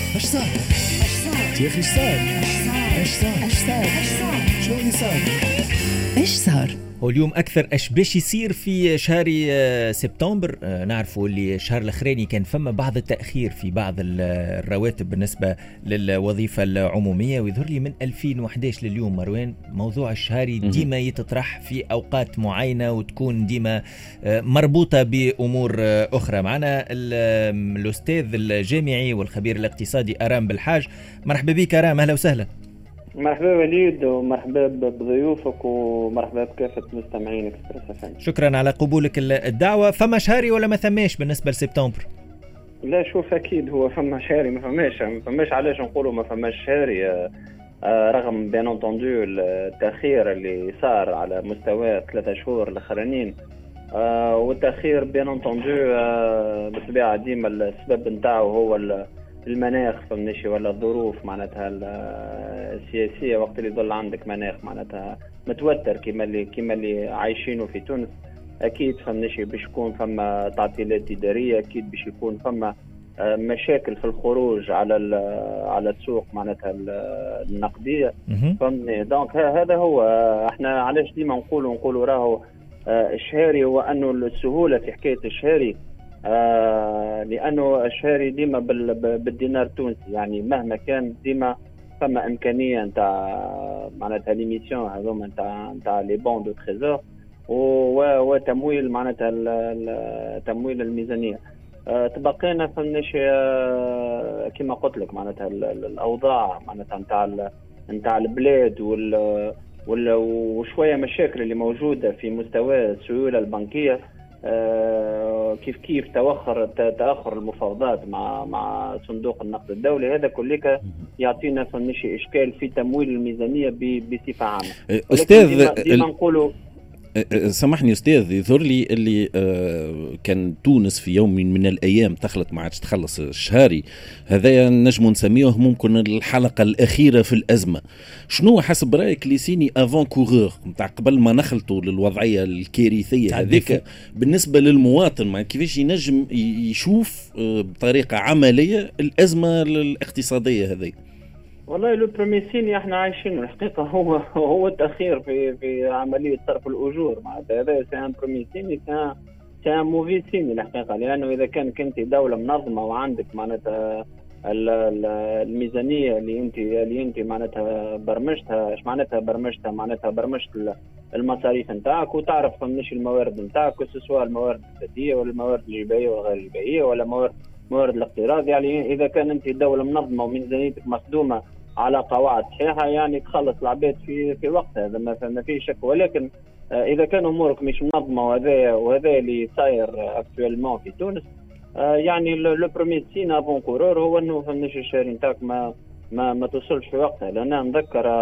اش صار يا اخي؟ اش صار شو اللي صار؟ ايش صار؟ واليوم أكثر أش باش يصير في شهر سبتمبر. نعرفوا اللي الشهر الأخراني كان فما بعض التأخير في بعض الرواتب بالنسبة للوظيفة العمومية، ويظهر لي من 2011 لليوم مروان موضوع الشهري ديما يتطرح في أوقات معينة وتكون ديما مربوطة بأمور أخرى. معنا الأستاذ الجامعي والخبير الاقتصادي أرام بالحاج. مرحبا بك أرام، أهلا وسهلا. مرحبا وليد، ومرحبا بضيوفك، ومرحبا بكافة مستمعين اكسبريس اف ام. شكرا على قبولك الدعوة. فما شهري ولا ما ثماش بالنسبة لسبتمبر؟ لا شوف، اكيد هو فما شهري، ما فماش علاش نقولوا ما فماش شهري، رغم بيان انتوندو التأخير اللي صار على مستوى 3 شهور الاخرانيين، والتأخير بيان انتوندو بالطبيعة ديما السبب نتاعو هو المناخ، فهمنيش، ولا الظروف معناتها السياسيه. وقت اللي يظل عندك مناخ معناتها متوتر كما اللي عايشينه في تونس، اكيد فهمنيش باش يكون فما تعطيلات اداريه، اكيد باش يكون فما مشاكل في الخروج على السوق معناتها النقديه، فهمني. دونك هذا هو احنا علاش ديما نقولوا راهو الشهري هو انه السهوله في حكايه الشهري، لأنه الشهري ديما بالدينار التونسي، يعني مهما كان ديما فما إمكانية نتاع معناتها ليميسيون هذوما نتاع لي بون دو تريزور وتمويل معناتها تمويل الميزانية. تبقينا فمناش كما قلت لك معناتها الأوضاع معناتها نتاع البلاد وشوية مشاكل اللي موجودة في مستوى السيولة البنكية، كيف تأخر المفاوضات مع صندوق النقد الدولي. هذا كلك يعطينا فمنش إشكال في تمويل الميزانية بصفة عامة. أستاذ ديما نقولوا سامحني أستاذ، يظهر لي اللي كان تونس في يوم من الأيام تخلط ما عادش تخلص الشهري هذا، نجم نسميه ممكن الحلقة الأخيرة في الأزمة. شنو حسب رأيك اللي سيني افون كورور متاع قبل ما نخلطوا للوضعية الكارثية هذيك بالنسبة للمواطن، ما كيفاش ينجم يشوف بطريقة عملية الأزمة الاقتصادية هذه؟ والله لو برومي سيني احنا عايشينه الحقيقه هو التاخير في عمليه صرف الاجور. معناتها هذا سان برومي سيني، سان موفي سيني الحقيقه، لانه اذا كنت دوله منظمه وعندك معناتها الميزانيه اللي انت معناتها برمجتها، ايش معناتها برمجتها؟ معناتها برمجت المصاريف نتاعك، وتعرف منش الموارد نتاعك، سواء الموارد الذاتيه ولا الموارد الجبائيه وغير الجبائيه ولا موارد الاقتراض. يعني اذا كان انت دوله منظمه وميزانيتك مخدومه على قواعد صحيحه، يعني تخلص العباد في وقتها، هذا ما فيه شك. ولكن اذا كان امورك مش منظمه، وهذا اللي صاير اكتويلمون في تونس، يعني لو بروميير سين افون كورور هو انه فماش الشهري نتاعك ما توصلش في وقتها. لان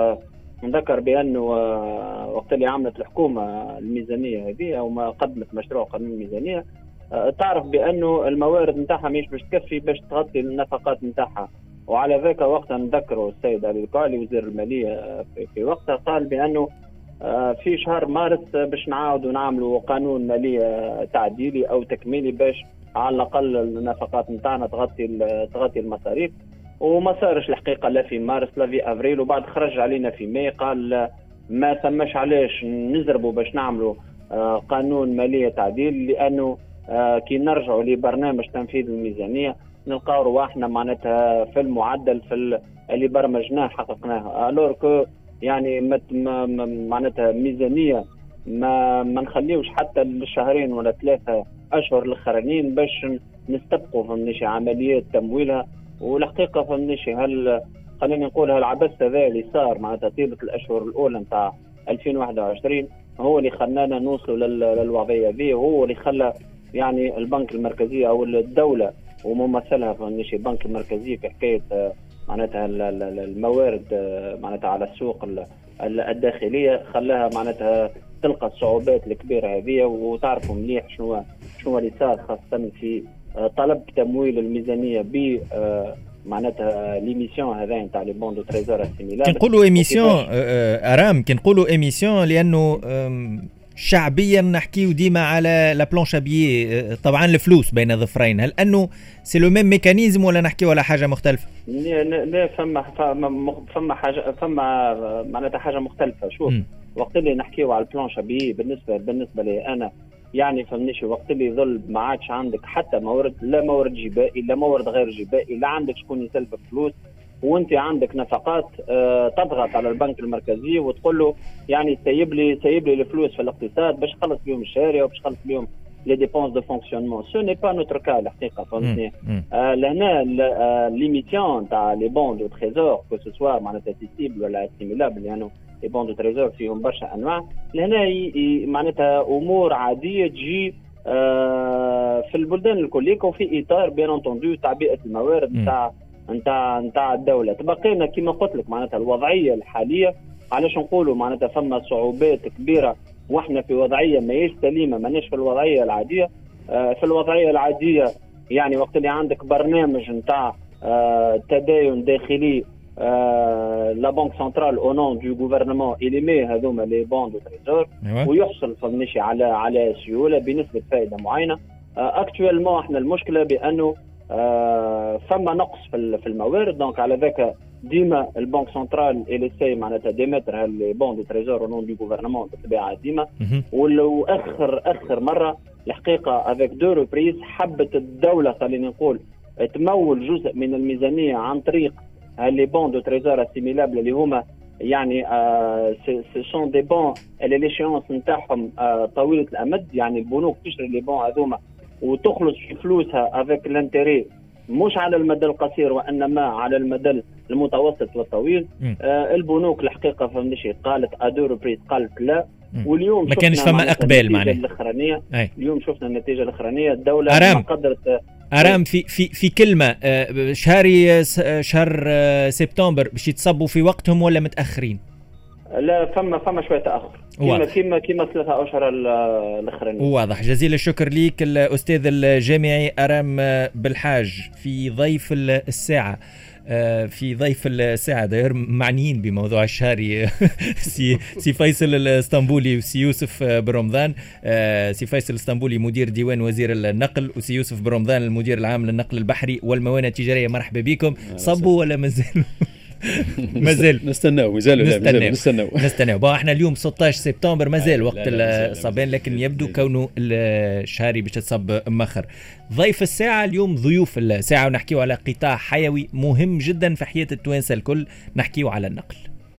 نذكر بانه وقت اللي عملت الحكومه الميزانيه هذه او ما قدمت مشروع قانون الميزانيه، تعرف بانه الموارد نتاعها مش باش تكفي باش تغطي النفقات نتاعها. وعلى ذاك وقتها نذكروا السيد علي القالي وزير الماليه في وقتها قال بانه في شهر مارس باش نعاودوا نعملوا قانون ماليه تعديلي او تكميلي باش على الاقل النفقات نتاعنا تغطي المصاريف. وما صارش الحقيقه لا في مارس لا في افريل، وبعد خرج علينا في ماي قال ما ثماش علاش نزربوا باش نعملوا قانون ماليه تعديل، لانه كي نرجعوا لبرنامج تنفيذ الميزانيه نلقاو رواحنا معناتها في المعدل في اللي برمجناه حققناه. الور كو يعني معناتها ميزانيه ما نخليوش حتى الشهرين ولا 3 اشهر الاخرانيين باش نستبقوا فمنيش عمليات تمويلها. والحقيقه فمنيش خلينا نقول هالعبث هذا اللي صار معناتها طيله الاشهر الاولى نتاع 2021 هو اللي خلانا نوصلوا للوضعيه هذه، وهو اللي خلى يعني البنك المركزي او الدوله وممثلها فمنيش البنك المركزي في حكايه معناتها الموارد معناتها على السوق الداخليه، خلاها معناتها تلقى الصعوبات الكبيره هذه. وتعرفوا مليح شنو اللي صار خاصه في طلب تمويل الميزانيه ب معناتها ليميسيون هذا نتاع لي بون دو تريزور اسيميلابل. كنقولوا ايميسيون ارام، كنقولوا ايميسيون لانه شعبيا نحكيو ديما على لا بلانش ابيي، طبعا الفلوس بين ظفرين، هل انه سي لو ميم ميكانيزم ولا نحكيو على حاجه مختلفه؟ لا فما حاجه، فما معناتها حاجه مختلفه. شوف وقت اللي نحكيو على البلانش ابيي بالنسبه لي انا يعني فهمنيش، وقت اللي يظل ما عادش عندك حتى مورد، لا مورد جبائي لا مورد غير جبائي، لا عندك شكون يسلفك فلوس، وانت عندك نفقات تضغط على البنك المركزي وتقول له يعني سيب لي الفلوس في الاقتصاد باش خلص بيهم الشارع وباش خلص بيهم لي ديبونس دو فونكسيونمون. سو ني با نوتر كا الحقيقه، فهمتني. لهنا ليميسيون تاع لي بون دو تريزور كو سو سوا معناتها سيسيبل ولا اسيميلابل، يعني لي بون دو تريزور فيهم برشا انواع. لهنا معناتها امور عاديه تجي في البلدان الكلية وفي اطار بيان انتوندو تعبئه الموارد نتاع الدوله. تبقينا كما قلت لك معناتها الوضعيه الحاليه، علاش نقولوا معناتها فما صعوبات كبيره واحنا في وضعيه ماهيش سليمه، ماناش في الوضعيه العاديه. في الوضعيه العاديه يعني وقت اللي عندك برنامج نتاع تداين داخلي، لا بنك سنترال او نون دو غوفرنمون إليمي هذوما لي بون دو تريزور ويحصل فماشي على سيوله بنسبه فائده معينه. اكتويلمون احنا المشكله بانه فما نقص في الموارد، دونك على ذاك ديما البنك سنترال اليساي معناتها ديمتر هاللي بون دو تريزور او نون دو غوفرنمون بالطبيعه ديما. ولو اخر مره الحقيقه افيك دو ريبريز حبت الدوله خلينا نقول تمول جزء من الميزانيه عن طريق هاللي بون دو تريزور اسيميلابل اللي هما يعني سي سون دي بون اللي ليشيونس نتاعهم طويله الامد، يعني البنوك تشري لي بون هذوما وتخلص في فلوسها افيك لانتيري مش على المدى القصير وانما على المدى المتوسط والطويل. البنوك الحقيقه فهمنيش قالت ادو ريبريز قالت لا، واليوم ما كانش فما اقبال معناها. اليوم شفنا النتيجه الاخرانيه، الدوله ما قدرت أرام في كلمة شهر سبتمبر باش يتصبوا في وقتهم ولا متأخرين؟ لا فما شوية تأخر كيما 3 أشهر الأخرانيين. واضح. جزيل الشكر ليك الأستاذ الجامعي أرام بالحاج في ضيف الساعة داير معنيين بموضوع الشهري سي فيصل الاسطنبولي وسي يوسف برمضان. سي فيصل الاسطنبولي مدير ديوان وزير النقل، وسي يوسف برمضان المدير العام للنقل البحري والموانئ التجارية. مرحبا بكم. صبوا ولا مازال؟ نستناو بقى احنا اليوم 16 سبتمبر مازال وقت الصبان، لكن يبدو كونه الشهري باش تصب مخر. ضيف الساعة اليوم، ضيوف الساعة، ونحكيو على قطاع حيوي مهم جدا في حياة التوانسة الكل، نحكيو على النقل.